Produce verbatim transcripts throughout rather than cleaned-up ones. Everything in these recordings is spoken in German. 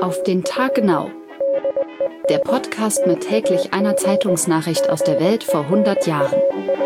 Auf den Tag genau. Der Podcast mit täglich einer Zeitungsnachricht aus der Welt vor hundert Jahren.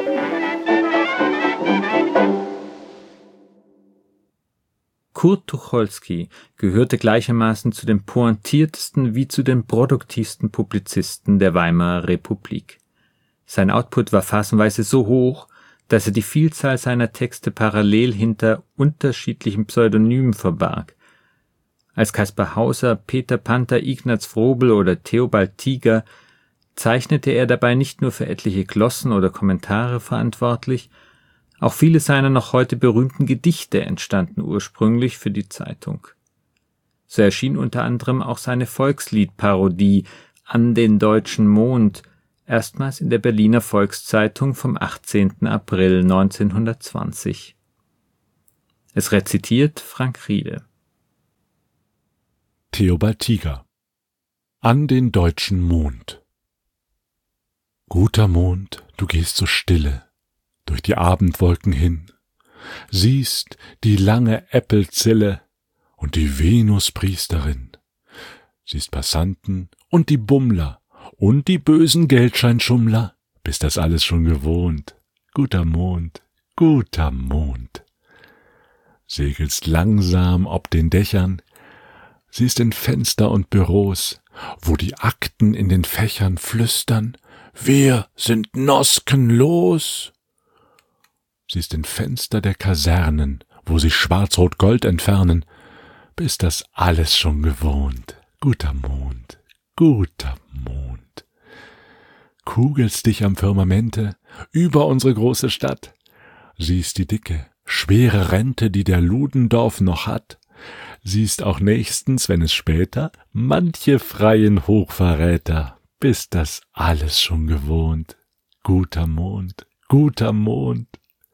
Kurt Tucholsky gehörte gleichermaßen zu den pointiertesten wie zu den produktivsten Publizisten der Weimarer Republik. Sein Output war phasenweise so hoch, dass er die Vielzahl seiner Texte parallel hinter unterschiedlichen Pseudonymen verbarg. Als Kaspar Hauser, Peter Panther, Ignaz Frobel oder Theobald Tiger zeichnete er dabei nicht nur für etliche Glossen oder Kommentare verantwortlich, auch viele seiner noch heute berühmten Gedichte entstanden ursprünglich für die Zeitung. So erschien unter anderem auch seine Volksliedparodie »An den deutschen Mond« erstmals in der Berliner Volkszeitung vom achtzehnten April neunzehnhundertzwanzig. Es rezitiert Frank Riede. Theobald Tiger. An den deutschen Mond. Guter Mond, du gehst so stille durch die Abendwolken hin, siehst die lange Äppelzille und die Venuspriesterin, siehst Passanten und die Bummler und die bösen Geldscheinschummler, bist das alles schon gewohnt. Guter Mond, guter Mond. Segelst langsam ob den Dächern, siehst in Fenster und Büros, wo die Akten in den Fächern flüstern, wir sind noskenlos. Siehst in Fenster der Kasernen, wo sich Schwarz-Rot-Gold entfernen, bist das alles schon gewohnt. Guter Mond, guter Mond. Kugelst dich am Firmamente über unsere große Stadt, siehst die dicke, schwere Rente, die der Ludendorff noch hat, siehst auch nächstens, wenn es später, manche freien Hochverräter, bist das alles schon gewohnt. Guter Mond, guter Mond.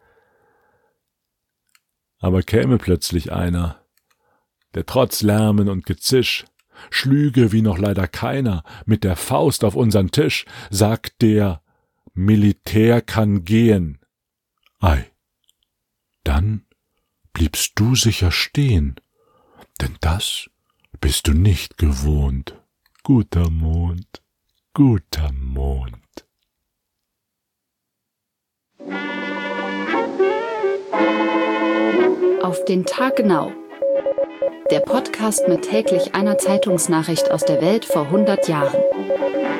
Aber käme plötzlich einer, der trotz Lärmen und Gezisch schlüge wie noch leider keiner mit der Faust auf unseren Tisch, sagt der, Militär kann gehen. Ei, dann bliebst du sicher stehen, denn das bist du nicht gewohnt. Guter Mond, guter Mond. Auf den Tag genau. Der Podcast mit täglich einer Zeitungsnachricht aus der Welt vor hundert Jahren.